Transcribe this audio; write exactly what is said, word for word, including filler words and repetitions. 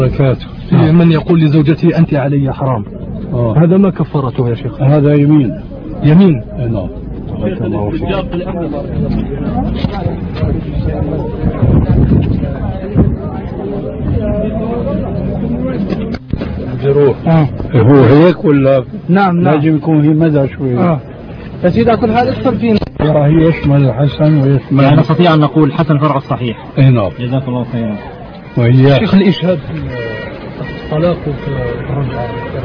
بركاته. في من يقول لزوجته أنت علي حرام. آه. هذا ما كفارته يا شيخ؟ هذا يمين. يمين. نعم. بارك الله فيك. جروح. آه. هو هيك ولا؟ نعم نعم. لازم يكون في مدى شوي. آه. يا سيدي كل هذا يدخل فينا. راهي يشمل الحسن ويشمل. يعني نستطيع أن نقول حسن فرع الصحيح. اي نعم. جزاك الله خيرا. وهي شيخ الإشهاد في الطلاق وفي الرجعة.